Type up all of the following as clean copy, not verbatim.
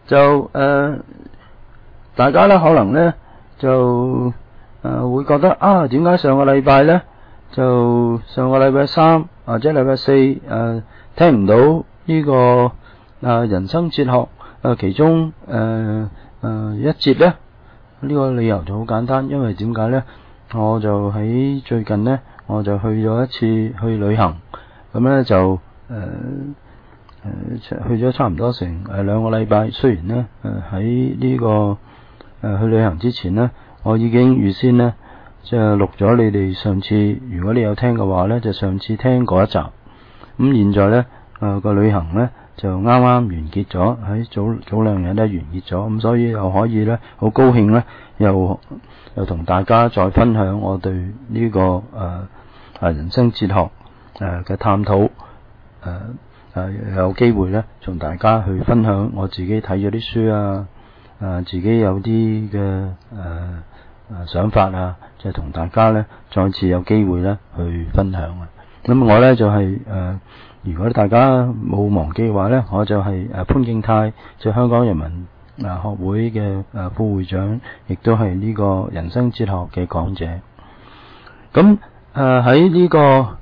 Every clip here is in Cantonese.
就大家咧可能咧就會覺得啊，點解上個禮拜咧就上個禮拜三或者禮拜四聽唔到呢個人生哲學其中一節咧？呢個理由就好簡單，因為點解咧？我就喺最近咧，我就去咗一次去旅行，咁咧就去咗差唔多成2個禮拜。雖然咧喺呢個去旅行之前咧，我已經預先咧即係錄咗你哋上次，如果你有聽嘅話咧，就上次聽嗰一集。咁現在咧個旅行咧就啱啱完結咗，喺早2日咧完結咗，咁所以又可以咧好高興咧，又同大家再分享我對呢個人生哲學嘅探討，有機會咧同大家去分享我自己睇咗啲書自己有啲嘅想法就同大家咧再次有機會咧去分享咁我咧就係如果大家冇忘記嘅話咧，我就係潘敬泰，就香港人民學會嘅副會長，亦都係呢個人生哲學嘅講者。咁喺呢個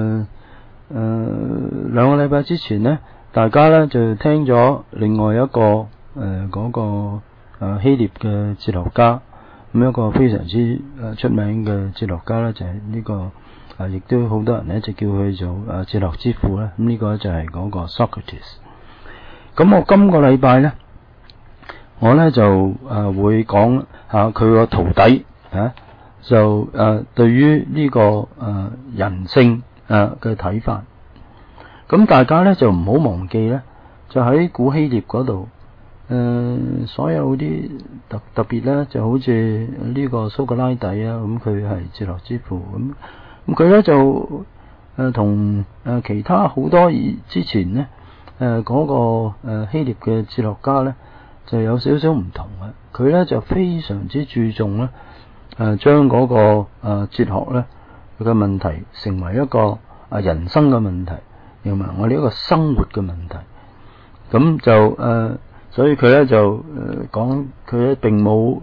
2個禮拜之前呢，大家咧就聽咗另外一個嗰個希臘嘅哲學家，咁一個非常之出名嘅哲學家咧，就係呢個亦都好多人咧就叫佢做哲學之父啦。咁呢個就係嗰個 Socrates。咁我今個禮拜咧，我咧就會講下佢個徒弟就對於呢個人性嘅睇法。咁大家咧就唔好忘記咧，就喺古希臘嗰度所有啲特別咧，就好似呢個蘇格拉底咁佢係哲學之父。咁佢咧就同其他好多之前咧嗰個希臘嘅哲學家咧就有少少唔同嘅。佢咧就非常之注重咧將嗰個哲學咧佢嘅問題成為一個人生嘅問題，同埋我哋一個生活嘅問題。咁就所以佢咧就講佢咧並冇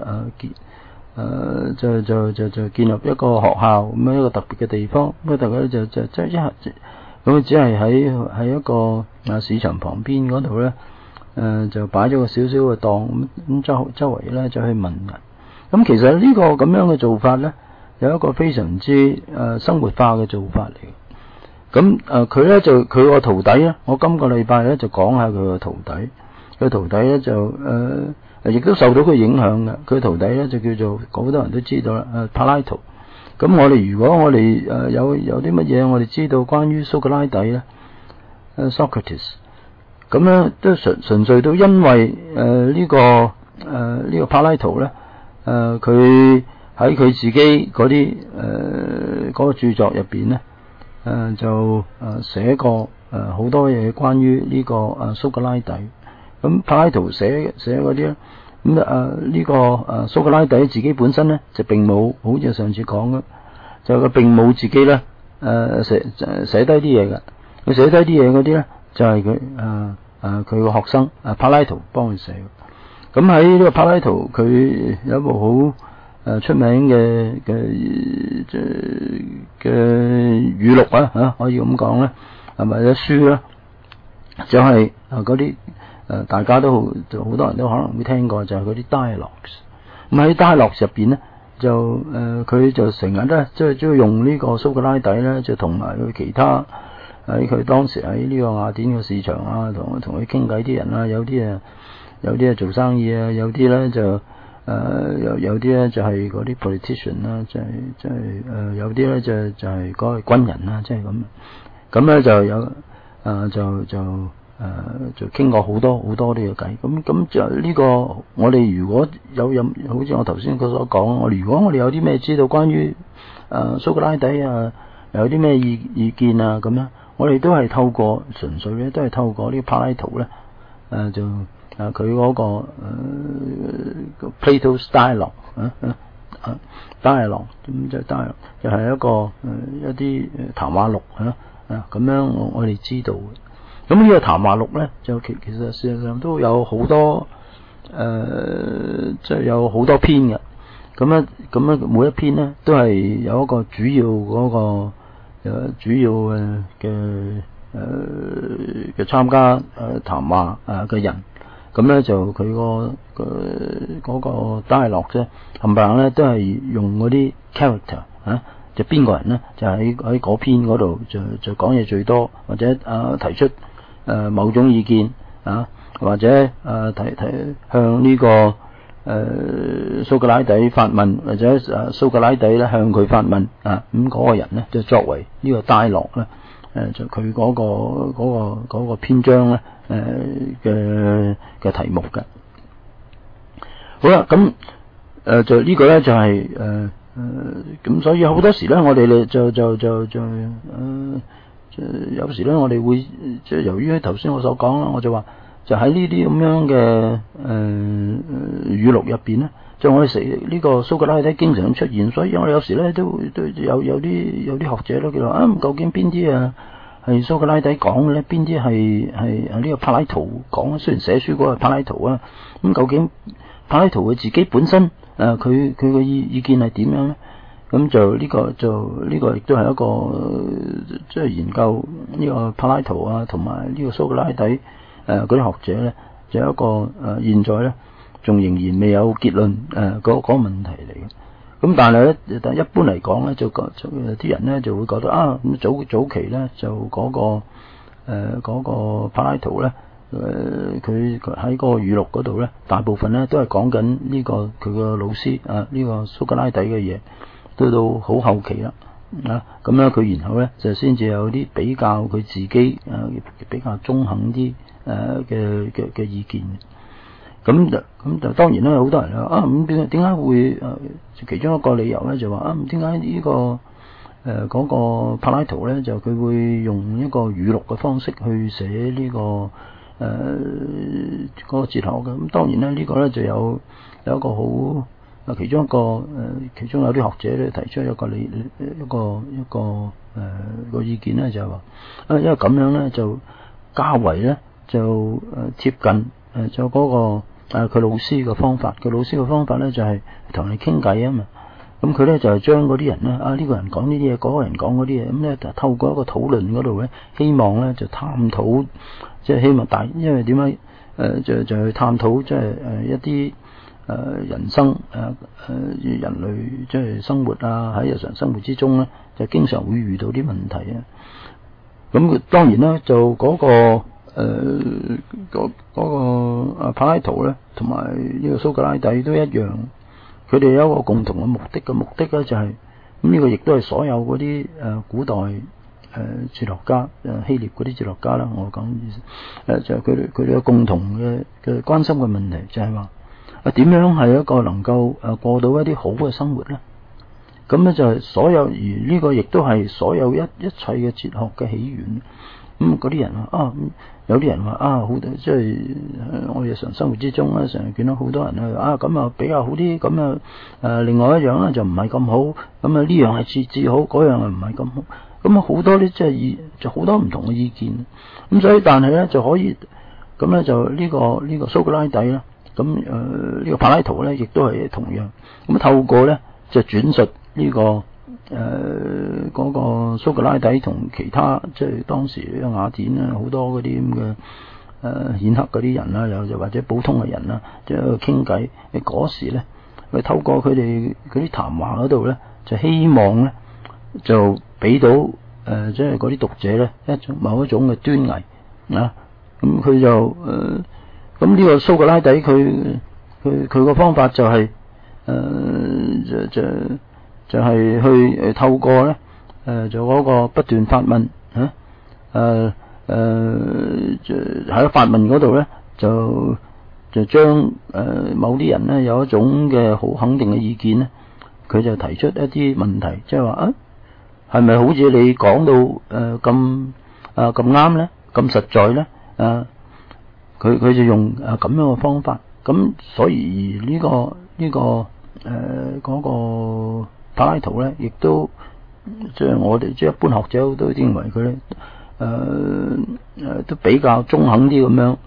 就建立一個學校咁樣一個特別嘅地方。咁大家就即係咁只係喺一個市場旁邊嗰度咧就擺咗個少少嘅檔，咁周圍咧就去問人。咁其實呢個咁樣嘅做法咧，有一個非常之生活化嘅做法嚟嘅。咁佢咧就佢個徒弟咧，我今個禮拜咧就講下佢個徒弟。佢徒弟咧就亦都受到佢影響嘅。佢徒弟咧就叫做好多人都知道啦，柏拉圖。咁如果我哋有啲乜嘢我哋知道關於蘇格拉底咧，Socrates， 咁咧都純粹都因為呢個柏拉圖咧，佢喺佢自己嗰啲嗰個著作入邊咧，就寫過好多嘢關於呢個蘇格拉底。咁柏拉圖寫嗰啲咧，咁呢個蘇格拉底自己本身咧就並冇好似上次講嘅，就佢並冇自己咧寫低啲嘢嘅。佢寫低啲嘢嗰啲咧就係佢個學生柏拉圖幫佢寫嘅。咁喺呢個柏拉圖佢有一部好出名嘅語錄可以咁講咧，係咪一書咧？就係嗰啲大家都好多人都可能會聽過，就係嗰啲 dialogues。咁喺 dialogues 入邊咧，就佢就成日咧即係用呢個蘇格拉底咧，就同埋佢其他喺佢當時喺呢個雅典嘅市場同佢傾偈啲人有啲做生意有啲咧就有啲咧就係嗰啲 politician 即係有啲咧就係嗰個軍人即係咁咧就有就傾過好多呢個偈。咁就呢個我哋如果有好似我頭先佢所講，如果我哋有啲咩知道關於蘇格拉底有啲咩意見咁樣，我哋都係透過純粹咧都係透過呢個柏拉圖咧就佢嗰個Plato's dialogue dialogue 咁就 dialogue 就係一啲談話錄咁樣我哋知道嘅。 咁呢個談話錄咧，就其實事實上都有好多即係有好多篇嘅。咁咧每一篇咧都係有一個主要嗰個主要嘅參加談話嘅人。咁咧就佢嗰個 dialogue 啫，冚唪唥咧都係用嗰啲 character 就邊個人咧就喺嗰篇嗰度就講嘢最多，或者提出某種意見或者提向呢個蘇格拉底發問，或者蘇格拉底咧向佢發問咁嗰個人咧就作為呢個 dialogue 咧就佢嗰個篇章咧嘅題目嘅。好啦，咁就呢個咧就係咁，所以好多時咧我哋就有時咧我哋會即係由於頭先我所講啦，我就話就喺呢啲咁樣嘅語錄入邊咧，就我哋食呢個蘇格拉底經常出現，所以我哋有時咧都有啲學者咧叫做究竟邊啲係蘇格拉底講嘅咧，邊啲係呢個柏拉圖講？雖然寫書嗰個柏拉圖啊，咁究竟柏拉圖佢自己本身佢嘅意見係點樣咧？咁就呢個亦都係一個即係研究呢個柏拉圖同埋呢個蘇格拉底嗰啲學者咧，就有一個現在咧仲仍然未有結論嗰個問題嚟嘅。咁但係咧，一般嚟講咧，就啲人咧就會覺得咁早期咧就嗰個柏拉圖咧佢喺個語錄嗰度咧，大部分咧都係講緊呢個佢個老師呢個蘇格拉底嘅嘢。到好後期啦咁咧佢然後咧就先至有啲比較佢自己比較中肯啲嘅意見。咁就當然啦，好多人話咁點解會其中一個理由咧就話點解呢個嗰個柏拉圖咧就佢會用一個語錄嘅方式去寫呢個嗰個哲學嘅。咁當然咧呢個咧就有一個好其中有啲學者咧提出一個意見咧就係話因為咁樣咧就較為咧就貼近就嗰個佢老師嘅方法。佢老師嘅方法咧就係同你傾偈啊嘛。咁佢咧就係將嗰啲人咧呢個人講呢啲嘢，嗰個人講嗰啲嘢，咁咧就透過一個討論嗰度咧，希望咧就探討，即係希望因為點解就去探討即係一啲人生人類即係生活喺日常生活之中咧，就經常會遇到啲問題啊。咁當然啦，就嗰個柏拉圖咧，同埋呢個蘇格拉底都一樣，佢哋有一個共同嘅目的咧就係咁，呢個亦都係所有嗰啲古代哲學家希臘嗰啲哲學家啦，我講意思就係佢哋有共同嘅關心嘅問題，就係話點樣係一個能夠過到一啲好嘅生活咧？咁咧就係所有，而呢個亦都係所有一切嘅哲學嘅起源。咁嗰啲人話有啲人話好即係我日常生活之中咧，成日見到好多人咁比較好啲，咁另外一樣咧就唔係咁好，咁呢樣係至好，嗰樣唔係咁好，咁好多啲即係就好多唔同嘅意見。咁所以但係咧就可以咁咧就呢個蘇格拉底啦，咁呢個柏拉圖咧亦都係同樣咁透過咧就轉述呢個嗰個蘇格拉底同其他即係當時雅典好多嗰啲咁嘅顯赫嗰啲人啦，又或者普通嘅人啦，即係傾偈。嗰時咧，佢透過佢哋嗰啲談話嗰度咧，就希望咧就俾到即係嗰啲讀者咧某一種嘅端倪咁佢就咁呢個蘇格拉底佢個方法就係就係去透過咧就嗰個不斷發問就喺發問嗰度咧就將某啲人咧有一種嘅好肯定嘅意見咧，佢就提出一啲問題，即係話係咪好似你講到咁啱咧，咁實在咧佢就用咁樣嘅方法。咁所以呢個嗰個柏拉圖咧，亦都即係我哋即係一般學者都認為佢咧都比較中肯啲咁樣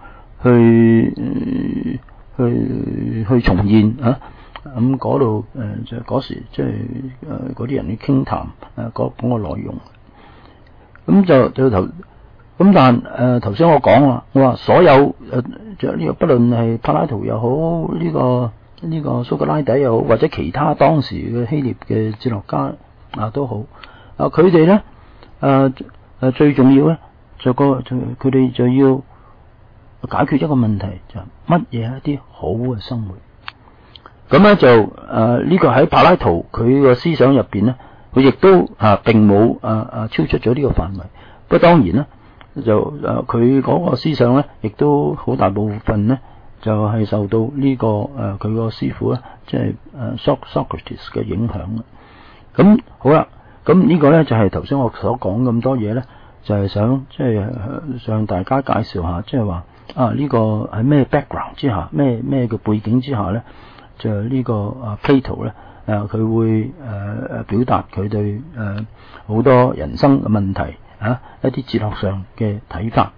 去重現啊。咁嗰度就嗰時即係嗰啲人去傾談嗰個內容。咁就頭咁，但頭先我講啦，我話所有就呢個不論係柏拉圖又好，呢個蘇格拉底又好，或者其他當時嘅希臘嘅哲學家都好，佢哋咧最重要咧佢哋就要解決一個問題，就乜嘢係一啲好嘅生活。咁咧就呢個喺柏拉圖佢個思想入邊咧，佢亦都並冇超出咗呢個範圍。不過當然咧，就佢嗰個思想咧，亦都好大部分咧，就係受到呢個佢個師傅咧，即係Socrates 嘅影響啦。咁好啦，咁呢個咧就係頭先我所講咁多嘢咧，就係想即係向大家介紹下，即係話呢個喺咩 background 之下，咩嘅背景之下咧，就呢個Plato 咧，佢會表達佢對好多人生嘅問題一啲哲學上嘅睇法，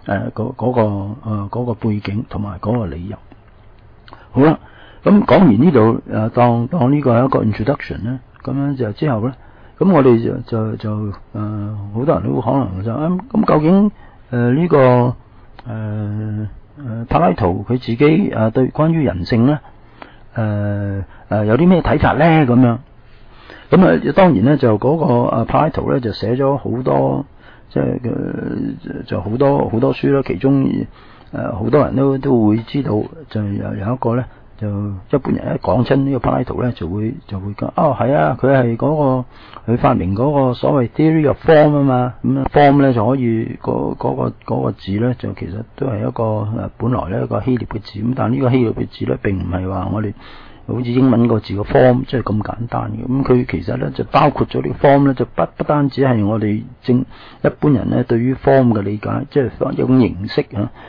嗰個背景同埋嗰個理由。好啦，咁講完呢度當呢個係一個 introduction 咧，咁樣就之後咧，咁我哋就好多人都可能就咁究竟呢個柏拉圖佢自己對關於人性咧有啲咩睇法咧？咁樣咁當然咧就嗰個柏拉圖咧就寫咗好多，即係就好多書啦。其中好多人都會知道，就有一個咧，就一般人一講親呢個柏拉圖咧，就會講係啊，佢係嗰個佢發明嗰個所謂 theory of form 啊嘛。咁 form 咧就可以嗰個字咧，就其實都係一個本來咧一個希臘嘅字。咁但係呢個希臘嘅字咧並唔係話我哋好似英文個字個 form 即係咁簡單嘅。咁佢其實咧就包括咗呢個 form 咧，就不單止係我哋一般人咧對於 form 嘅理解，即係一種形式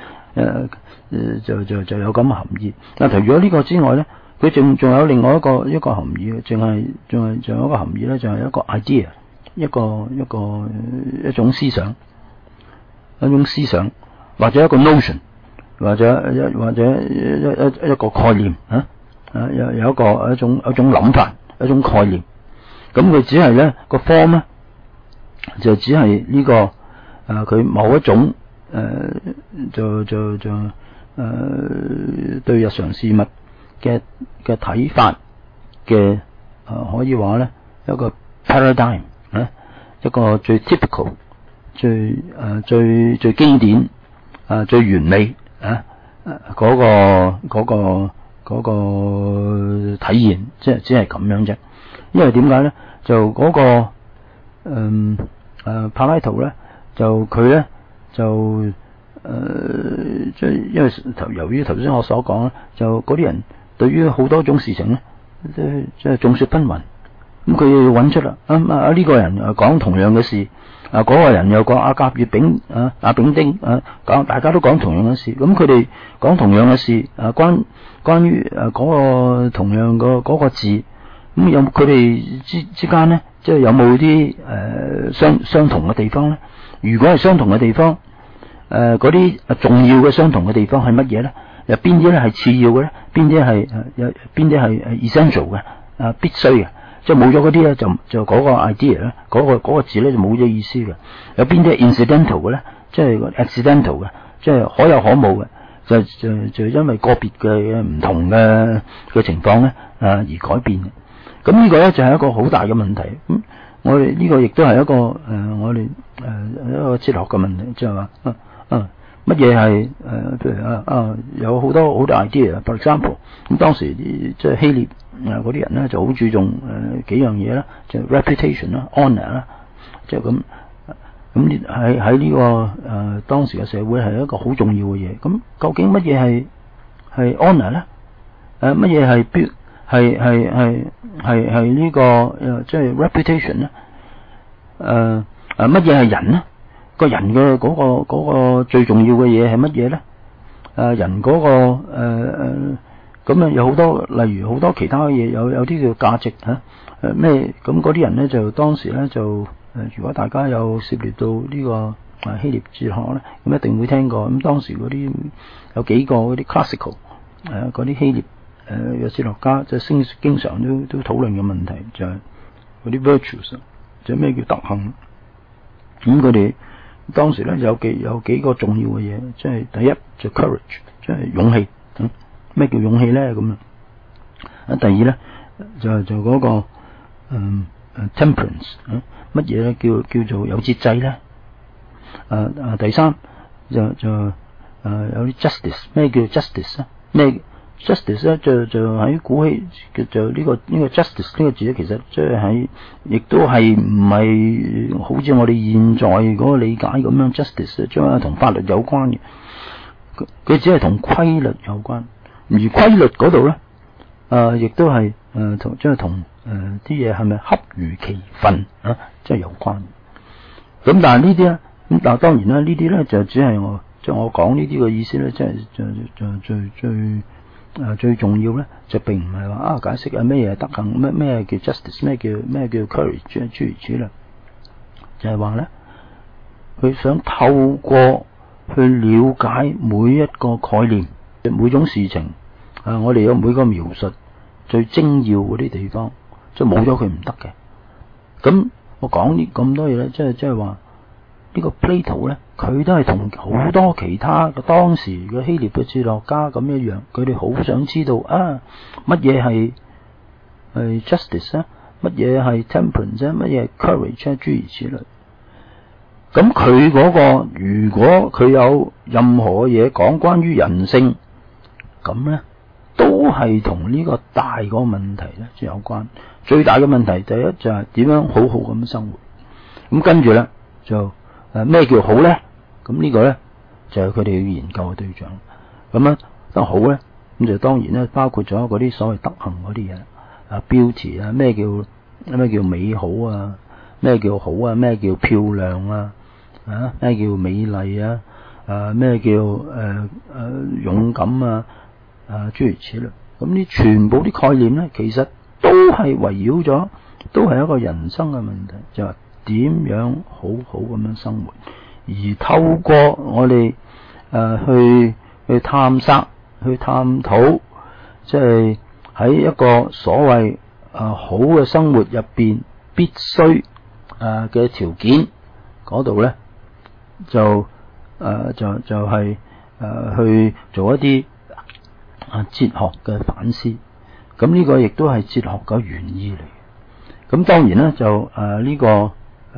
就有咁嘅含義。但除咗呢個之外咧，佢仲有另外一個含義嘅，仲有一個含義咧，就係一個 idea， 一種思想，或者一個 notion， 或者一個概念有一種諗法，一種概念。咁佢只係咧個 form 咧，就只係呢個佢某一種對日常事物嘅睇法嘅可以話咧一個 paradigm 一個最 typical 最經典最完美嗰個體現，即係只係咁樣啫。因為點解咧？就嗰個柏拉圖咧，就佢咧就即係因為由於頭先我所講咧，就嗰啲人對於好多種事情咧，即係眾說紛紜。咁佢要揾出啦。呢個人講同樣嘅事，嗰個人又講甲乙丙丙丁講，大家都講同樣嘅事。咁佢哋講同樣嘅事，關於嗰個同樣嗰個字，咁有佢哋之間咧，即係有冇啲相同嘅地方咧？如果係相同嘅地方，嗰啲重要嘅相同嘅地方係乜嘢咧？有邊啲咧係次要嘅咧？邊啲係 essential 嘅必須嘅？即係冇咗嗰啲咧，就嗰個 idea 咧，嗰個字咧就冇咗意思嘅。有邊啲係 incidental 嘅咧？即係 accidental 嘅，即係可有可無嘅。就因為個別嘅唔同嘅情況咧而改變嘅。咁呢個咧就係一個好大嘅問題。咁我哋呢個亦都係一個我哋一個哲學嘅問題，即係話乜嘢係譬如有好多 idea。For example， 咁當時即係希臘嗰啲人咧就好注重幾樣嘢啦，就 reputation 啦、honor 啦，即係咁喺呢個當時嘅社會係一個好重要嘅嘢。咁究竟乜嘢係 honor 咧？乜嘢係呢個即係 reputation 咧？乜嘢係人咧？個人嘅嗰個最重要嘅嘢係乜嘢咧？人嗰個咁有好多，例如好多其他嘅嘢，有啲叫價值咩？咁嗰啲人咧就當時咧就如果大家有涉獵到呢個希臘哲學咧，咁一定會聽過。咁當時嗰啲有幾個嗰啲 classical 嗰啲希臘嘅哲學家，即係經常都討論嘅問題，就係嗰啲 virtues， 就係咩叫德行。咁佢哋當時咧有幾個重要嘅嘢，即係第一就 courage， 即係勇氣。咩叫勇氣咧？咁啊，第二咧就嗰個temperance， 乜嘢咧叫做有節制咧？第三就有啲 justice， 咩叫 justice 咧？咩 justice 咧？就喺古希就呢個 justice 呢個字咧，其實即係喺亦都係唔係好似我哋現在嗰個理解咁樣 justice， 將係同法律有關嘅，佢只係同規律有關。而規律嗰度咧，亦都係同即係同啲嘢係咪恰如其分啊，即係有關。咁但係呢啲咧，咁但係當然啦，呢啲咧就只係我講呢啲嘅意思咧，即係最重要咧，就並唔係話解釋咩嘢德行，咩叫 justice， 咩叫 courage， 諸如此類，就係話咧，佢想透過去了解每一個概念。每種事情，我哋有每個描述最精要嗰啲地方，即係冇咗佢唔得嘅。咁我講呢咁多嘢咧，即係話呢個 Plato 咧，佢都係同好多其他嘅當時嘅希臘嘅哲學家咁一樣，佢哋好想知道乜嘢係justice 啊，乜嘢係 temperance 啊，乜嘢係 courage 啊，諸如此類。咁佢嗰個如果佢有任何嘢講關於人性，咁咧都係同呢個大個問題咧有關。最大嘅問題第一就係點樣好好咁生活。咁跟住咧就咩叫好咧？咁呢個咧就係佢哋要研究嘅對象。咁樣得好咧，咁就當然咧包括咗嗰啲所謂德行嗰啲嘢，beauty 啊，咩叫美好啊，咩叫好啊，咩叫漂亮啊，咩叫美麗啊，咩叫勇敢啊，諸如此類。咁呢全部啲概念咧，其實都係圍繞咗，都係一個人生嘅問題，就係點樣好好咁樣生活，而透過我哋去探索、去探討，即係喺一個所謂好嘅生活入邊必須嘅條件嗰度咧，就係去做一啲哲學嘅反思。咁呢個亦都係哲學嘅原意嚟。咁當然咧就呢個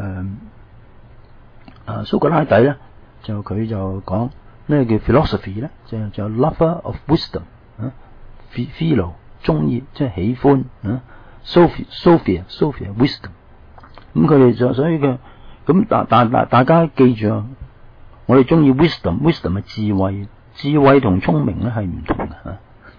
蘇格拉底咧，就佢就講咩叫 philosophy 咧，就 lover of wisdom philo 中意即係喜歡Sophia wisdom。咁佢哋就所以嘅咁大家記住啊，我哋中意 wisdom 係智慧同聰明咧係唔同嘅。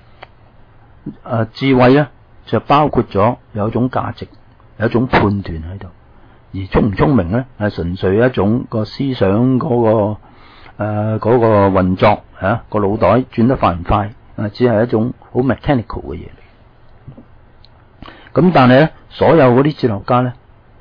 智慧咧就包括咗有一種價值，有一種判斷喺度，而聰唔聰明咧係純粹一種個思想嗰個運作個腦袋轉得快唔快，只係一種好 mechanical 嘅嘢嚟。咁但係咧，所有嗰啲哲學家咧，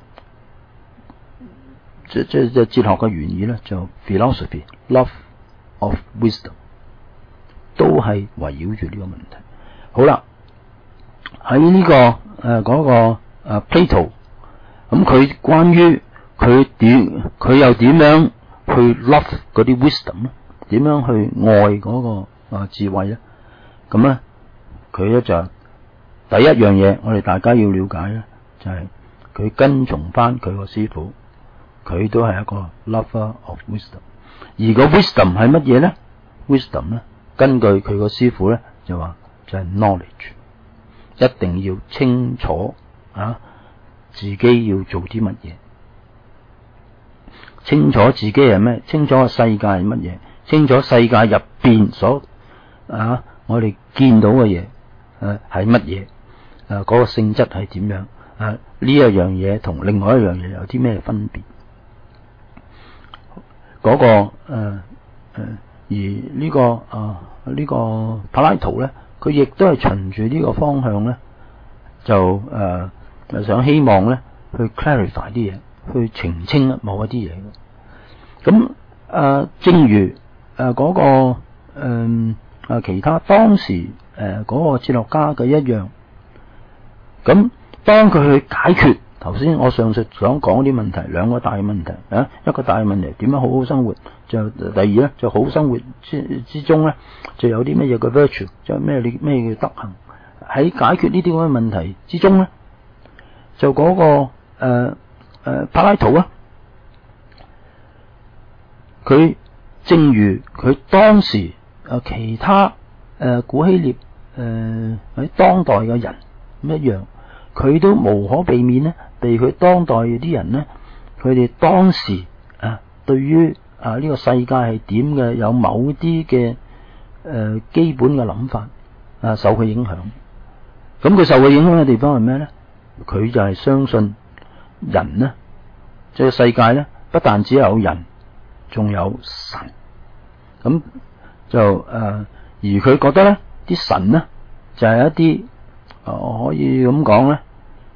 即哲學嘅原意咧，就 philosophy love of wisdom 都係圍繞住呢個問題。好啦，喺呢個Plato， 咁佢關於佢又點樣去 love 嗰啲 wisdom 咧？點樣去愛嗰個智慧咧？咁咧，佢咧就第一樣嘢，我哋大家要了解咧，就係佢跟從翻佢個師傅，佢都係一個 lover of wisdom。而個 wisdom 係乜嘢咧 ？wisdom 咧，根據佢個師傅咧就話。就係 knowledge， 一定要清楚自己要做啲乜嘢，清楚自己係咩，清楚個世界係乜嘢，清楚世界入邊所我哋見到嘅嘢係乜嘢，嗰個性質係點樣，呢一樣嘢同另外一樣嘢有啲咩分別，嗰個而呢個柏拉圖咧。佢亦都係循住呢個方向咧，就想希望咧去 clarify 啲嘢，去澄清某一啲嘢。咁正如嗰個其他當時嗰個哲學家嘅一樣，咁當佢去解決頭先我上述想講啲問題，兩個大問題啊，一個大問題點樣好好生活，就第二咧就好生活之中咧就有啲乜嘢嘅 virtue， 就咩叫德行，喺解決呢啲咁嘅問題之中咧，就嗰個柏拉圖啊，佢正如佢當時其他古希臘喺當代嘅人一樣，佢都無可避免咧，被佢當代啲人咧，佢哋當時對於呢個世界係點嘅，有某啲嘅基本嘅諗法受佢影響。咁佢受佢影響嘅地方係咩咧？佢就係相信人咧，即係世界咧，不但只有人，仲有神。咁就而佢覺得咧，啲神咧就係一啲可以咁講咧，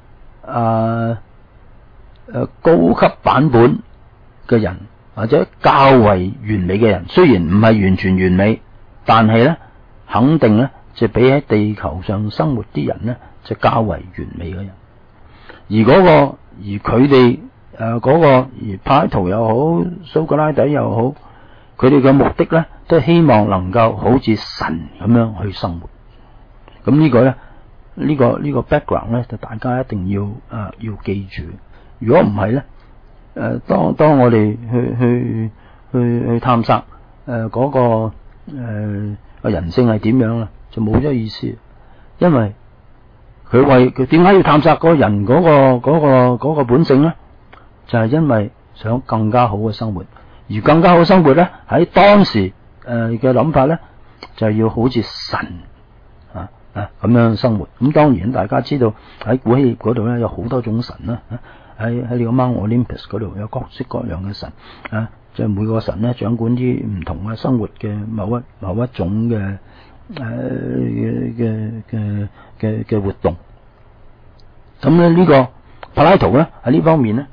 高級版本嘅人，或者較為完美嘅人。雖然唔係完全完美，但係咧肯定咧就比喺地球上生活啲人咧就較為完美嘅人。而佢哋嗰個而柏拉圖又好，蘇格拉底又好，佢哋嘅目的咧都係希望能夠好似神咁樣去生活。咁呢個咧呢個 background 咧就大家一定要記住。如果唔係咧當我哋去探索嗰個人性係點樣啦，就冇咗意思。因為佢點解要探索嗰個人嗰個本性咧？就係因為想更加好嘅生活，而更加好嘅生活咧喺當時嘅諗法咧就係要好似神咁樣生活。咁當然大家知道喺古希臘嗰度咧有好多種神啦，喺呢個 Mount Olympus 嗰度有各式各樣嘅神即係每個神咧掌管啲唔同嘅生活嘅某一種嘅嘅活動。咁咧呢個柏拉圖咧喺呢方面咧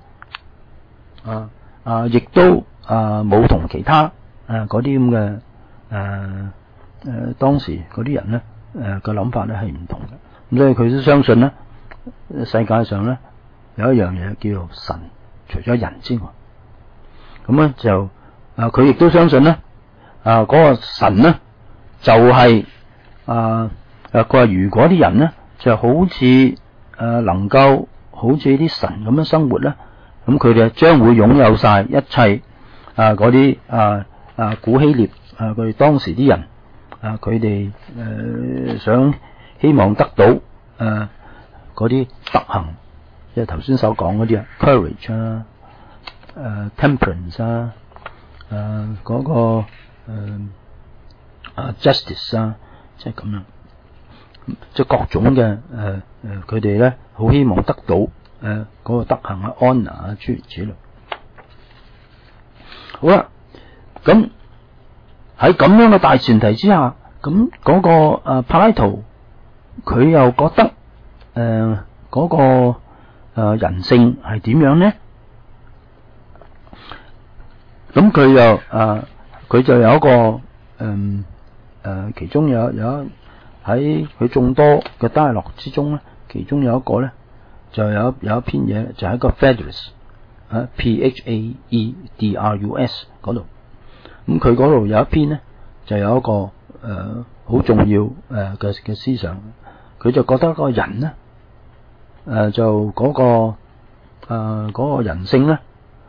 亦都冇同其他嗰啲咁嘅當時嗰啲人咧嘅諗法咧係唔同嘅。咁所以佢都相信咧世界上咧有一樣嘢叫做神，除咗人之外。咁咧就佢亦都相信咧嗰個神咧就係佢話如果啲人咧就好似能夠好似啲神咁樣生活咧，咁佢哋將會擁有晒一切嗰啲古希臘佢哋當時啲人佢哋希望得到嗰啲德行，即係頭先所講嗰啲courage temperance 嗰個justice 即係咁樣，即係各種嘅佢哋咧好希望得到嗰個德行honor 諸如此類。好啦，咁喺咁樣嘅大前提之下，咁嗰個柏拉圖佢又覺得嗰個人性係點樣呢？咁佢就有一個其中有喺佢眾多嘅 dialogue 之中咧，其中有一個咧就有一篇嘢就喺個 Phaedrus P-H-A-E-D-R-U-S 嗰度。咁佢嗰度有一篇咧就有一個好重要嘅思想。佢就覺得個人咧就嗰個人性咧，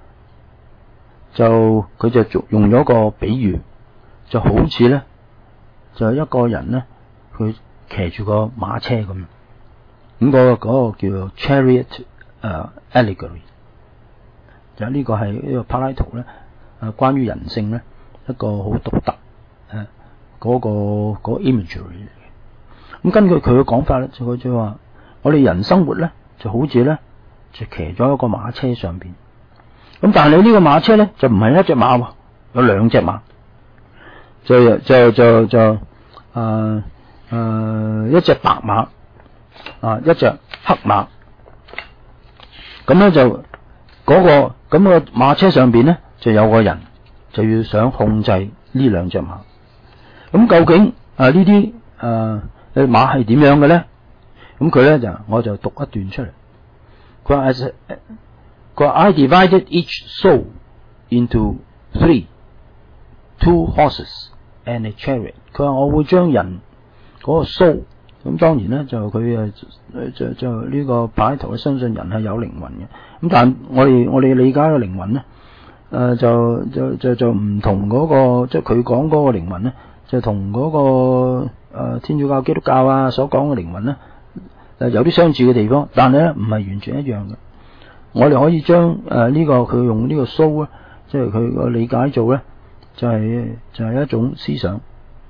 就佢就用咗個比喻，就好似咧就係一個人咧佢騎住個馬車咁。咁嗰個叫做 chariot allegory， 就呢個係呢個柏拉圖咧關於人性咧一個好獨特嗰個 imagery 嚟嘅。咁根據佢嘅講法咧，佢就話我哋人生活咧就好似咧就騎咗一個馬車上邊。咁但係你呢個馬車咧就唔係一隻馬，有兩隻馬，一隻白馬一隻黑馬。咁咧就嗰個咁個馬車上邊咧就有個人， 就要想控制呢兩隻馬。咁究竟呢啲馬係點樣嘅咧？咁佢咧我就讀一段出嚟。佢話I divided each soul into 2 horses and a chariot。佢話我會將人嗰個 soul， 咁當然咧就佢就呢個柏拉圖相信人係有靈魂嘅。咁但我哋理解嘅靈魂咧，就唔同嗰個，即係佢講嗰個靈魂咧，就同嗰個天主教、基督教啊所講嘅靈魂咧，有啲相似嘅地方，但係咧唔係完全一樣嘅。我哋可以將呢個佢用呢個 soul 咧，即係佢個理解做咧，就係一種思想，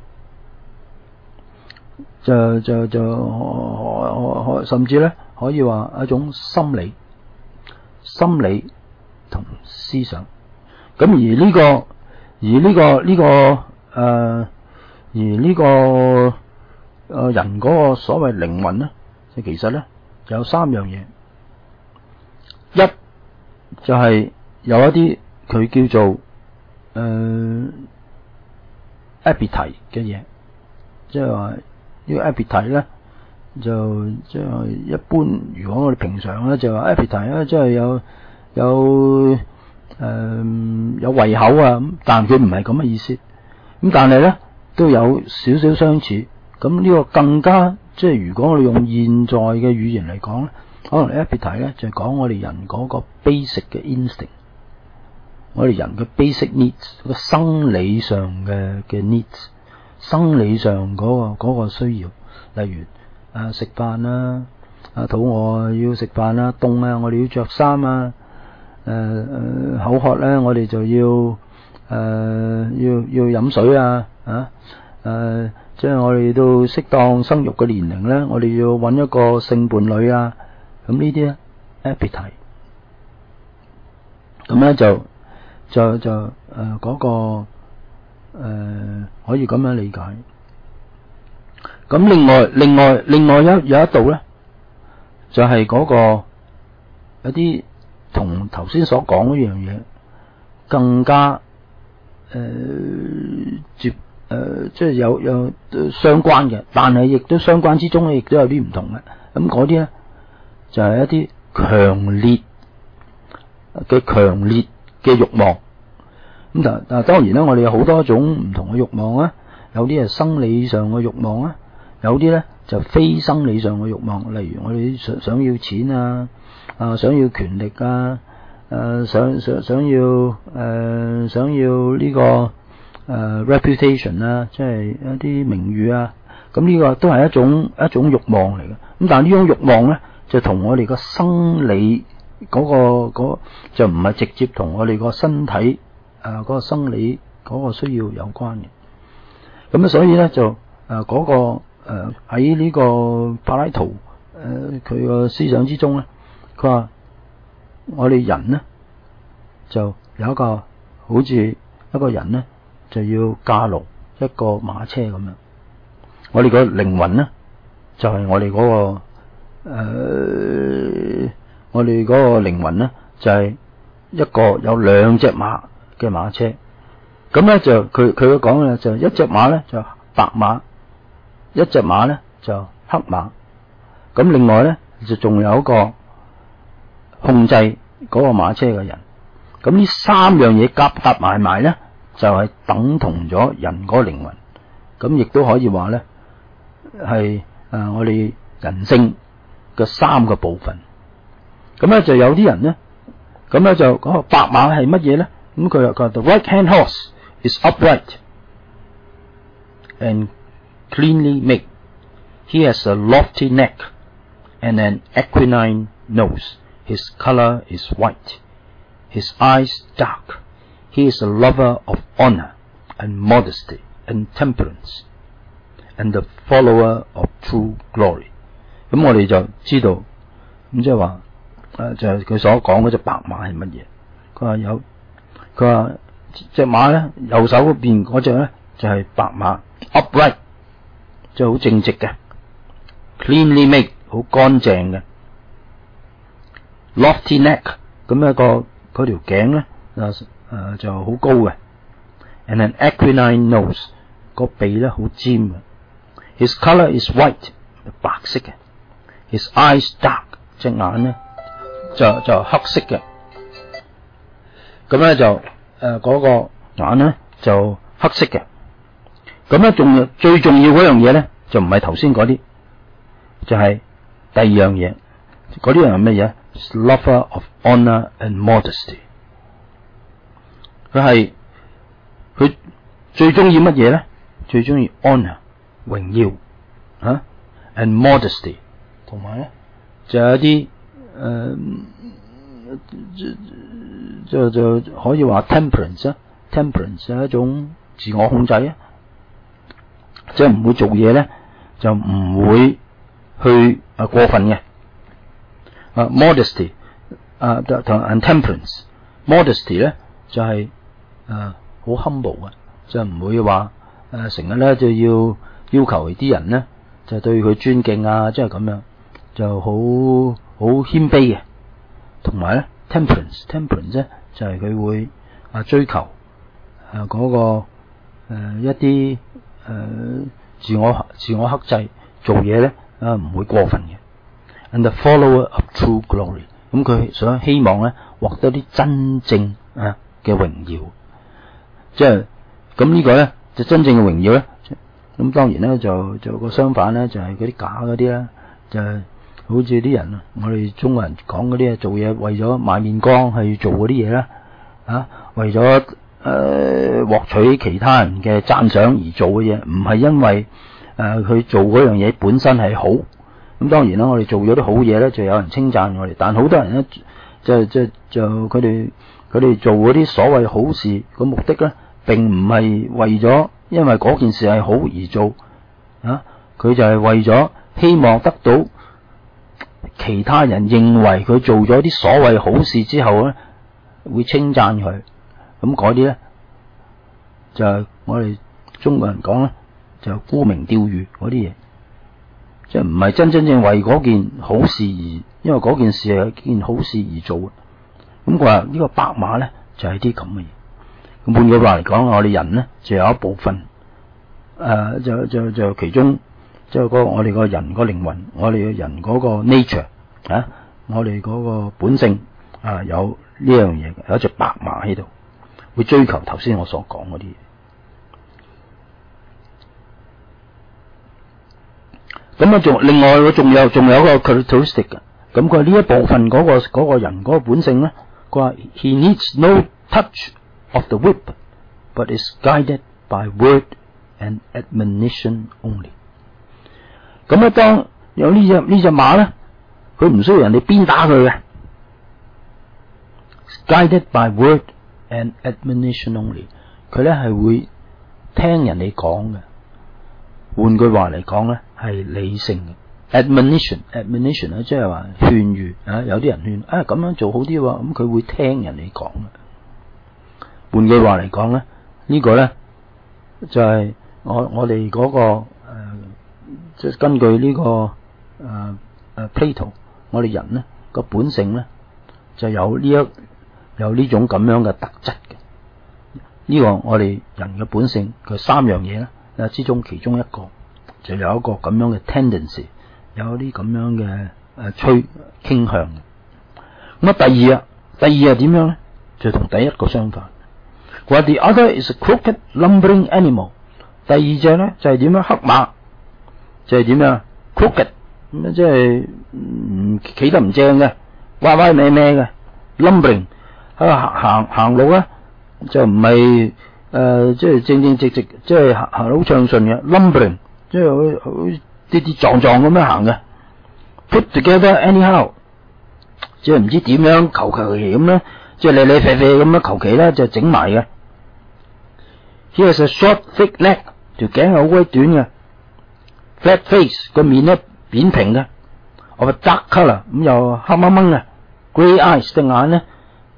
甚至咧可以話一種心理同思想。咁而呢個人嗰個所謂靈魂咧，即其實咧有3樣嘢。一就係有一啲佢叫做appetite 嘅嘢，即係話呢個 appetite 咧就即係一般，如果我哋平常咧就話 appetite 咧，即係有胃口啊，咁但佢唔係咁嘅意思。咁但係咧都有少少相似。咁呢個更加即係如果我哋用現在嘅語言嚟講咧，可能 appetite 咧就係講我哋人嗰個 basic 嘅 instinct， 我哋人嘅 basic needs， 個生理上嘅 needs， 生理上嗰個需要，例如食飯啦，肚餓要食飯啦，凍啊我哋要着衫啊，口渴咧我哋就要飲水啊，即係我哋到適當生育嘅年齡咧，我哋要揾一個性伴侶啊。咁呢啲咧 appetite， 咁咧就嗰個可以咁樣理解。咁另外有一度咧，就係嗰個有啲同頭先所講嗰樣嘢更加即係有相關嘅，但係亦都相關之中咧，亦都有啲唔同嘅。咁嗰啲咧就係一啲強烈嘅慾望。咁但當然啦，我哋有好多種唔同嘅慾望啊，有啲係生理上嘅慾望啊，有啲咧就非生理上嘅慾望，例如我哋想要錢啊，想要權力啊，想要呢個reputation 啊，即係一啲名譽啊。咁呢個都係一種慾望嚟嘅。咁但係呢種慾望咧，就同我哋個生理嗰個就唔係直接同我哋個身體嗰個生理嗰個需要有關嘅。咁所以咧就嗰個喺呢個柏拉圖佢個思想之中咧，佢話我哋人咧就有一個好似一個人咧就要駕馭一個馬車咁樣，我哋個靈魂咧就係我哋嗰個我哋嗰個靈魂咧就係一個有2隻馬嘅馬車。咁咧就佢講嘅就一隻馬咧就白馬，一隻馬咧就黑馬。咁另外咧就仲有一個控制嗰個馬車嘅人。咁呢3樣嘢夾埋咧就係等同咗人嗰個靈魂。咁亦都可以話咧係我哋人性嘅3個部分。咁咧就有啲人咧，咁咧就嗰個白馬係乜嘢咧？咁佢話 The right hand horse is upright and cleanly made. He has a lofty neck and an equine nose. His color is white. His eyes dark. He is a lover of honor and modesty and temperance and the follower of true glory. 咁我哋就知道，咁即係話就係佢所講嗰隻白馬係乜嘢？佢話隻馬咧右手嗰邊嗰隻咧就係白馬 ，upright 即係好正直嘅 ，cleanly made 好乾淨嘅 ，lofty neck 咁一個嗰條頸咧就好高嘅 and an aquiline nose， 個鼻咧好尖嘅。His color is white， 白色嘅。His eyes dark， 隻眼咧就黑色嘅。咁咧就嗰個眼咧就黑色嘅。咁咧仲有最重要嗰樣嘢咧，就唔係頭先嗰啲，就係第二樣嘢。嗰啲人係咩嘢 ？Lover of honor and modesty。佢最中意乜嘢咧？最中意 honor 榮耀啊 ，and modesty， 同埋咧就有啲就可以話 temperance 啊 ，temperance 係一種自我控制啊，即係唔會做嘢咧，就唔會去過分嘅。modesty 同 and temperance，modesty 咧就係好 humble 嘅，就唔會話成日咧就要求啲人咧就對佢尊敬啊，即係咁樣就好謙卑嘅。同埋咧 temperance 咧就係佢會追求嗰個一啲自我克制，做嘢咧唔會過分嘅。And the follower of true glory， 咁佢想希望咧獲得啲真正嘅榮耀，即係咁呢個咧就真正嘅榮耀咧。咁當然咧就個相反咧就係嗰啲假嗰啲啦，就係好似啲人我哋中國人講嗰啲做嘢為咗買面光去做嗰啲嘢啦，為咗獲取其他人嘅讚賞而做嘅嘢，唔係因為佢做嗰樣嘢本身係好。咁當然啦，我哋做咗啲好嘢咧，就有人稱讚我哋。但好多人咧，就佢哋做嗰啲所謂好事個目的咧，並唔係為咗因為嗰件事係好而做佢就係為咗希望得到其他人認為佢做咗啲所謂好事之後咧，會稱讚佢。咁嗰啲咧就係我哋中國人講咧，就沽名釣譽嗰啲嘢。即係唔係真正為嗰件好事而，因為嗰件事係一件好事而做嘅。咁佢話呢個白馬咧就係啲咁嘅嘢。咁換句話嚟講，我哋人咧就有一部分就其中即係我哋個人個靈魂，我哋嘅人嗰個 nature 我哋嗰個本性有呢樣嘢，有一隻白馬喺度，會追求頭先我所講嗰啲嘢。咁另外佢仲有一個 characteristic 嘅，咁佢呢一部分嗰個人嗰個本性咧，佢話 he needs no touch of the whip, but is guided by word and admonition only。咁咧當有呢隻馬咧，佢唔需要人哋鞭打佢嘅 ，guided by word and admonition only， 佢咧係會聽人哋講嘅。換句話嚟講咧，係理性嘅 admonition 咧，即係話勸喻有啲人勸咁樣做好啲喎，咁佢會聽人哋講嘅。換句話嚟講咧，呢個咧就係我哋嗰個即係根據呢個Plato， 我哋人咧個本性咧就有呢種咁樣嘅特質嘅。呢個我哋人嘅本性佢三樣嘢咧。之中其中一個就有一個咁樣嘅 tendency， 有啲咁樣嘅傾向嘅。咁第二係點樣咧？就同第一個相反。佢話 the other is a crooked lumbering animal。第二隻咧就係點樣？黑馬就係點樣 crooked， 咁即係企得唔正嘅，歪歪歪歪嘅 lumbering 行路咧就唔係。即係正正直直，即係行得好暢順嘅 lumbering， 即係好跌跌撞撞咁樣行嘅 ，put together anyhow， 即係唔知點樣求其咁咧，即係你肥肥咁樣求其咧就整埋嘅。He has a short thick neck， 條頸係好鬼短嘅 ，flat face 個面咧扁平嘅 ，of a dark colour 咁又黑掹掹嘅 ，grey eyes 隻眼咧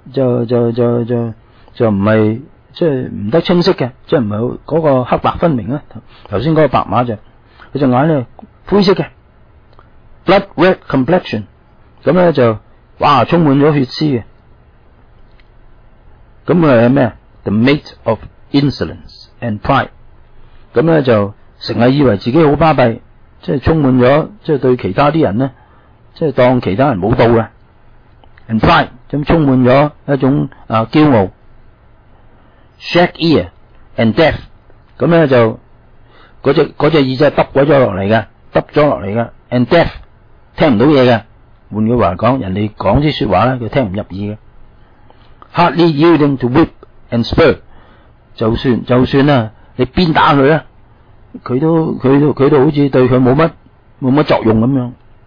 就唔係。即係唔得清晰嘅，即係唔係嗰個黑白分明啊！頭先嗰個白馬佢隻眼咧灰色嘅 ，blood red complexion， 咁咧就哇充滿咗血絲嘅。咁佢係咩 ？The mate of insolence and pride。咁咧就成日以為自己好巴閉，即係充滿咗，即係對其他啲人咧，即係當其他人冇到嘅。and pride 咁充滿咗一種驕傲。shag ear and deaf 咁咧就嗰隻耳仔係耷咗落嚟嘅，and deaf 聽唔到嘢嘅。換句話講，人哋講啲說話咧，佢聽唔入耳嘅。hardly yielding to whip and spur 就算啦，你鞭打佢咧，佢都好似對佢冇乜作用咁樣。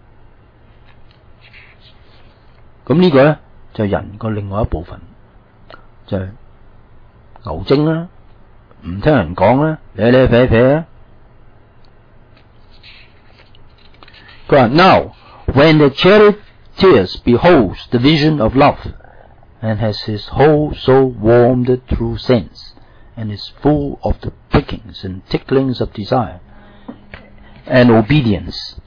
咁呢個咧就係人個另外一部分，就係牛精啦，唔聽人講啦，舐啡啡。佢話 Now when the charioteer beholds the vision of love and has his whole soul warmed through sense and is full of the prickings and ticklings of desire and obedience,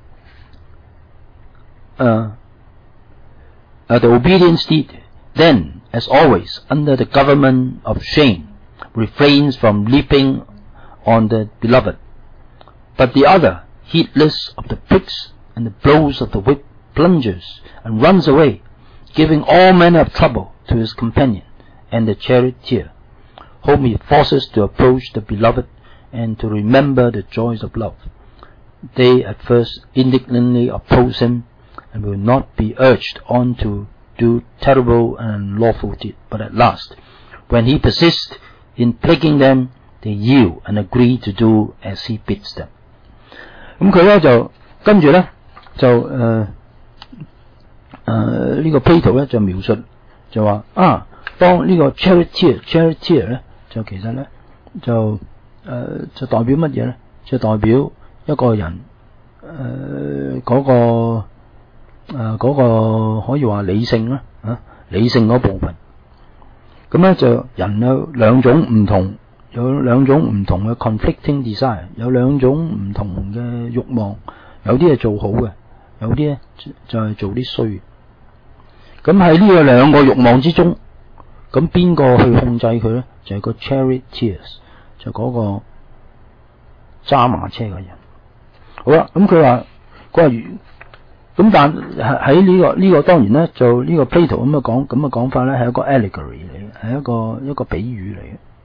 the obedient steed then, as always, under the government of shame, refrains from leaping on the beloved. But the other, heedless of the pricks and the blows of the whip, plunges and runs away, giving all manner of trouble to his companion and the charioteer, whom he forces to approach the beloved and to remember the joys of love. They at first indignantly oppose him and will not be urged on to do terrible and unlawful deeds, but at last, when he persists in plaguing them, they yield and agree to do as he bids them. 咁佢咧就跟住咧就呢個 Plato 咧就描述就話當呢個 charioteer 咧就其實咧就代表乜嘢咧？就代表一個人嗰個可以話理性啦，理性嗰部分。咁咧就人有兩種唔同嘅 conflicting desire， 有兩種唔同嘅慾望，有啲係做好嘅，有啲咧就係做啲衰嘅。咁喺呢個兩個慾望之中，咁邊個去控制佢咧？就係個 charioteers， 就嗰個揸馬車嘅人。好啦，咁佢話咁但喺呢個當然咧，就呢個 Plato 咁嘅講法咧，係一個 allegory 嚟嘅，係一個比喻嚟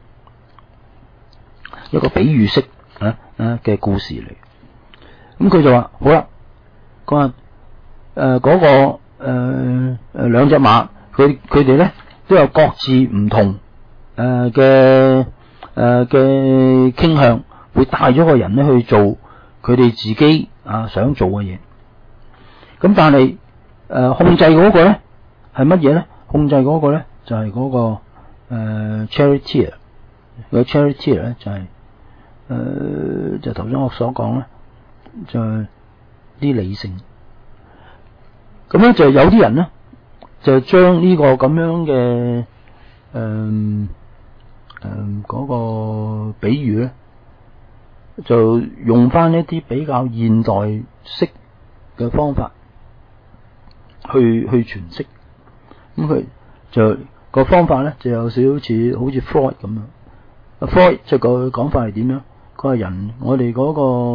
嘅，一個比喻式嘅故事嚟。咁佢就話好啦，佢話嗰個兩隻馬，佢哋咧都有各自唔同嘅傾向，會帶咗個人咧去做佢哋自己想做嘅嘢。咁但係控制嗰個咧係乜嘢咧？控制嗰個咧就係嗰個charioteer， 個 charioteer 咧就係就頭先我所講咧，就係啲理性。咁咧就有啲人咧就將呢個咁樣嘅嗰個比喻咧，就用翻一啲比較現代式嘅方法去詮釋。咁佢就個方法咧就有少少好似 Freud 咁樣。Freud 就個講法係點樣？佢話人我哋嗰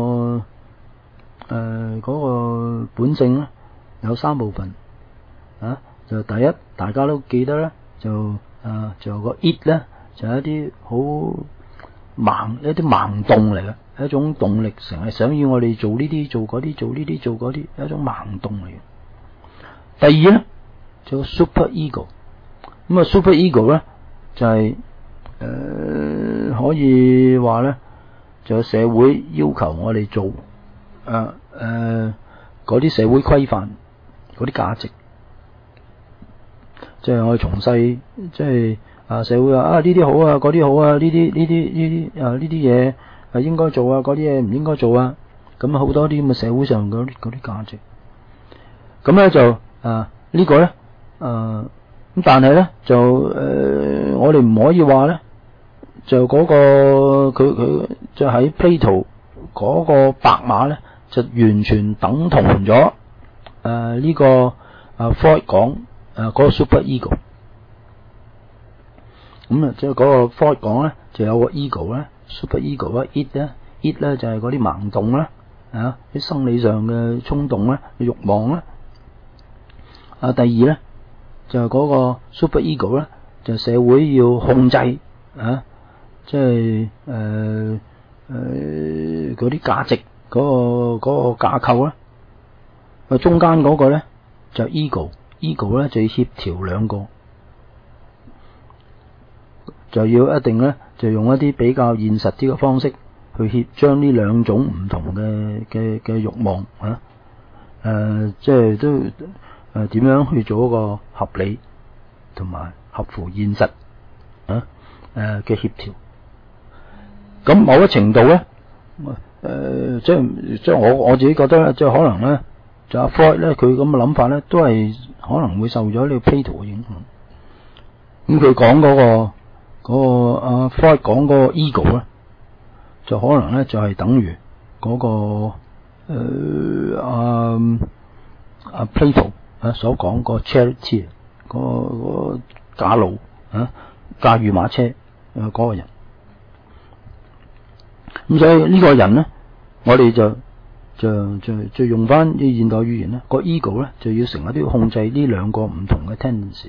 個本性咧有三部分就第一大家都記得咧，就個 it 咧就係一啲一啲盲動嚟嘅，一種動力，成日想要我哋做呢啲做嗰啲，做呢啲做嗰啲，一種盲動嚟嘅。第二咧就 super ego， 咁super ego 咧就係可以話咧就社會要求我哋做嗰啲社會規範嗰啲價值，即係我哋從細即係社會話呢啲好啊，嗰啲好啊，呢啲嘢係應該做啊，嗰啲嘢唔應該做啊，咁好多啲咁嘅社會上嗰啲價值。咁咧就呢個咧咁但係咧就我哋唔可以話咧就嗰個佢就喺 Plato 嗰個白馬咧就完全等同咗呢個Freud 講嗰個 super ego。 咁啊，即係嗰個 Freud 講咧，就有個 ego 咧 ，super ego 啦 ，it 咧就係嗰啲盲動啦，啲生理上嘅衝動咧，慾望啦。第二咧就係嗰個 super ego 咧，就社會要控制即係嗰啲價值嗰個架構啦。中間嗰個咧就 ego 咧就要協調兩個，就要一定咧就用一啲比較現實啲嘅方式去將呢兩種唔同嘅慾望即係都點樣去做一個合理同埋合乎現實嘅協調。咁某一程度咧即係我自己覺得咧，即係可能咧就阿 Freud 咧佢咁嘅諗法咧，都係可能會受咗呢個 Plato 嘅影響。咁佢講嗰個阿 Freud 講嗰個 ego 咧，就可能咧就係等於嗰個阿 Plato 所講個 charioteer 個駕路駕馭馬車嗰個人。咁所以呢個人咧，我哋就用翻啲現代語言咧，個 ego 咧就要成日都要控制呢兩個唔同嘅 tendency。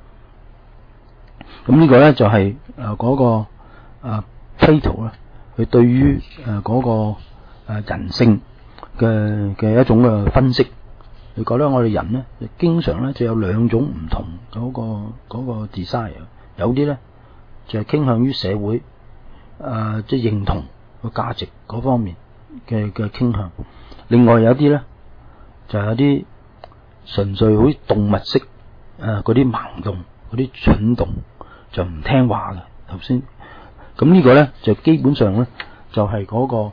咁呢個咧就係嗰個Plato 咧，佢對於嗰個人性嘅一種嘅分析。佢覺得我哋人咧，經常咧就有兩種唔同嗰個 desire， 有啲咧就係傾向於社會即係認同個價值嗰方面嘅傾向，另外有啲咧就有啲純粹好似動物式嗰啲盲動、嗰啲蠢動，就唔聽話嘅。頭先咁呢個咧就基本上咧就係嗰個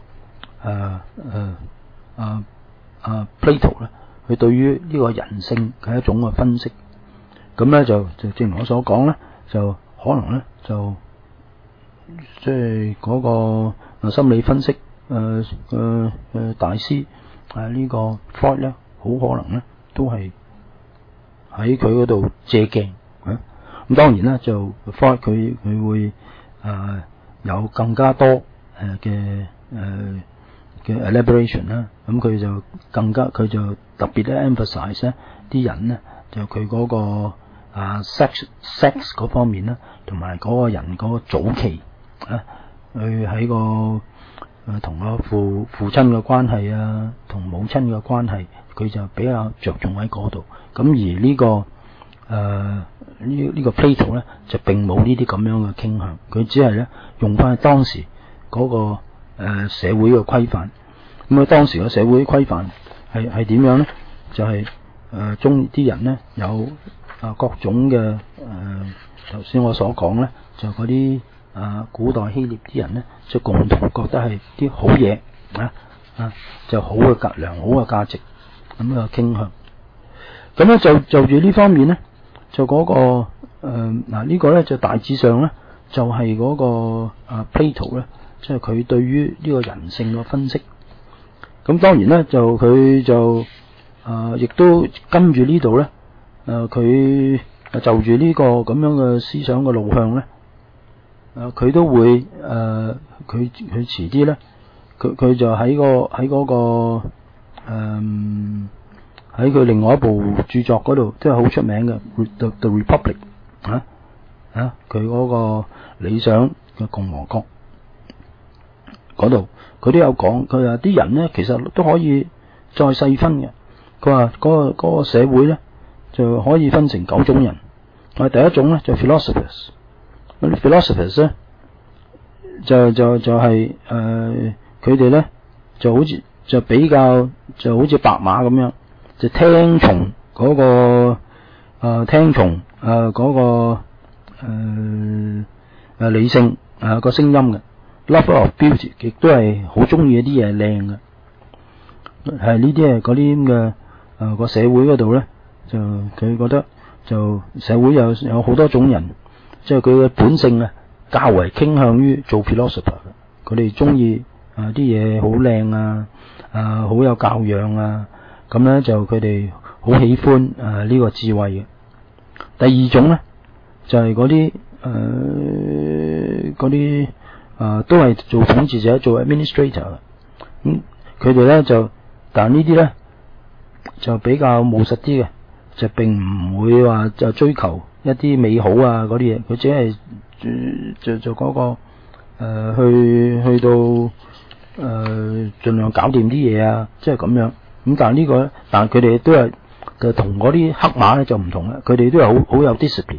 Plato 咧，佢對於呢個人性嘅一種嘅分析。咁咧就正如我所講咧，就可能咧就即係嗰個心理分析大師呢個 Freud 咧，好可能咧都係喺佢嗰度借鏡。咁當然啦，就 Freud 佢會有更加多嘅 elaboration 啦。咁佢就特別咧 emphasize 咧啲人咧就佢嗰個sex 嗰方面啦，同埋嗰個人嗰個早期佢喺個同個父親嘅關係同母親嘅關係，佢就比較着重喺嗰度。咁而呢個呢個 Plato 咧就並冇呢啲咁樣嘅傾向，佢只係咧用翻當時嗰個社會嘅規範。咁當時嘅社會規範係點樣咧？就係中啲人咧有各種嘅頭先我所講咧，就嗰啲古代希臘啲人咧，就共同覺得係啲好嘢就好嘅良好嘅價值咁嘅傾向。咁咧就住呢方面咧，就嗰個呢個咧就大致上咧就係嗰個Plato 咧，即係佢對於呢個人性嘅分析。咁當然咧就佢就亦都跟住呢度咧，佢就住呢個咁樣嘅思想嘅路向咧，佢都會佢遲啲咧，佢就喺嗰個喺佢另外一部著作嗰度，即係好出名嘅 The Republic 佢嗰個理想嘅共和國嗰度，佢都有講，佢話啲人咧其實都可以再細分嘅。佢話嗰個社會咧就可以分成9種人。第一種咧就 philosophers， 嗰啲 philosophers 咧就係佢哋咧就好似就比較就好似白馬咁樣，就聽從嗰個聽從嗰個理性個聲音嘅 lover of beauty， 亦都係好中意啲嘢靚嘅。係呢啲係嗰啲咁嘅個社會嗰度咧，就佢覺得就社會有好多種人，即係佢嘅本性較為傾向於做 philosopher 嘅。佢哋中意啲嘢好靚好有教養咁咧就佢哋好喜歡呢個智慧嘅。第二種咧就係嗰啲嗰啲都係做統治者，做 administrator 嘅。咁佢哋咧就，但呢啲咧就比較務實啲嘅，就並唔會話就追求一啲美好啊嗰啲嘢，佢只係就嗰個去到盡量搞掂啲嘢啊，即係咁樣。咁但係呢個咧，但係佢哋都係就同嗰啲黑馬咧就唔同啦，佢哋都係好有 discipline。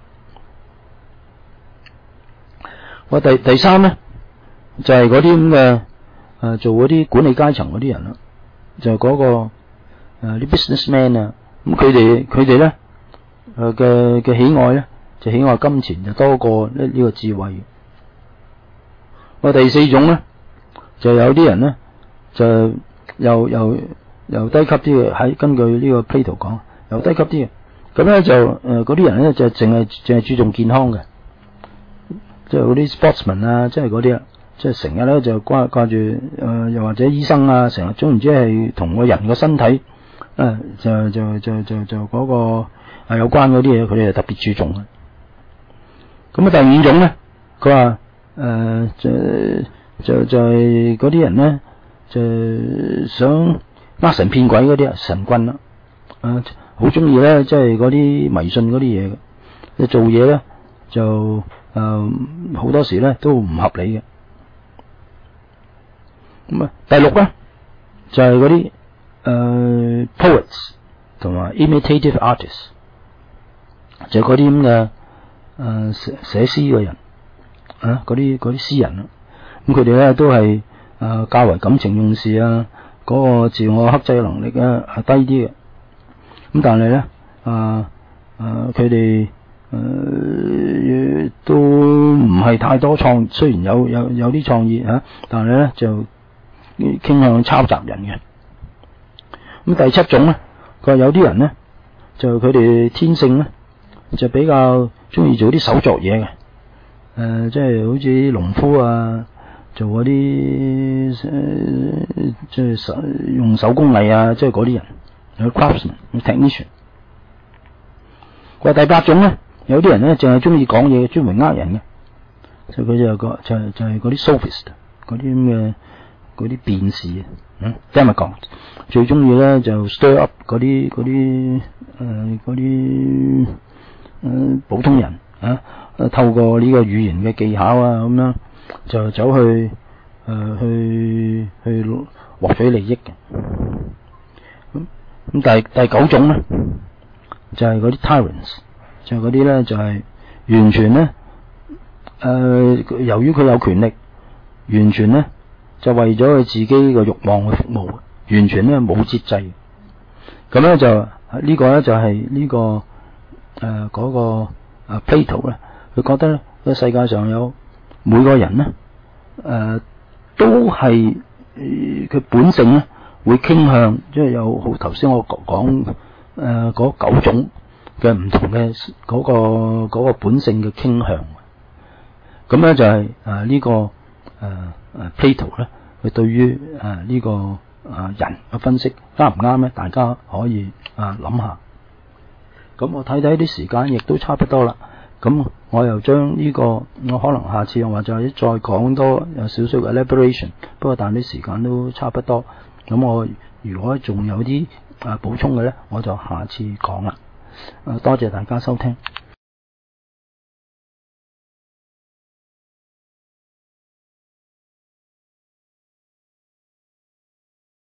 我第三咧就係嗰啲咁嘅做嗰啲管理階層嗰啲人啦，就係嗰個啲 businessman 啊，咁佢哋咧嘅喜愛咧就喜愛金錢就多過呢個智慧。我第四種咧就有啲人咧就又低級啲嘅，喺根據呢個 Plato 講又低級啲嘅，咁咧就嗰啲人咧就淨係注重健康嘅，即係嗰啲 sportsman 啊，即係嗰啲啊，即係成日咧就掛住又或者醫生啊，成日總言之係同個人個身體就嗰個有關嗰啲嘢，佢哋係特別注重嘅。咁啊第五種咧，佢話就係嗰啲人咧就想呃神騙鬼嗰啲神棍啦，好中意咧即係嗰啲迷信嗰啲嘢嘅，即係做嘢咧就好多時咧都唔合理嘅。咁啊第六咧就係嗰啲poets 同埋 imitative artists， 就係嗰啲咁嘅寫詩嘅人嗰啲詩人啦。咁佢哋咧都係較為感情用事啊，嗰個自我克制能力咧係低啲嘅。咁但係咧佢哋都唔係太多創，雖然有啲創意但係咧就傾向抄襲人嘅。咁第七種咧，佢話有啲人咧就佢哋天性咧就比較中意做啲手作嘢嘅，即係好似啲農夫啊，做嗰啲即係用手工藝啊，即係嗰啲人，有 craftsman、technician。佢話第八種咧，有啲人咧淨係中意講嘢，專門呃人嘅，就佢就係嗰啲 sophist， 嗰啲咁嘅嗰啲辯士demagogue， 最中意咧就 stir up 嗰啲普通人透過呢個語言嘅技巧啊咁樣就走去獲取利益嘅。咁第九種咧就係嗰啲 tyrants， 就係嗰啲咧就係完全咧由於佢有權力，完全咧就為咗佢自己嘅慾望去服務，完全咧冇節制。咁咧就呢個咧就係呢個嗰個Plato 咧，佢覺得咧個世界上有每個人咧都係佢本性咧會傾向，即係有好頭先我講嗰9種嘅唔同嘅嗰個本性嘅傾向。咁咧就係呢個Plato 咧，佢對於呢個人嘅分析啱唔啱咧？大家可以諗下。咁我睇啲時間亦都差不多啦。咁我又將呢個我可能下次或者再講多有少少嘅 elaboration， 不過但啲時間都差不多。咁我如果仲有啲補充嘅咧，我就下次講啦。多謝大家收聽。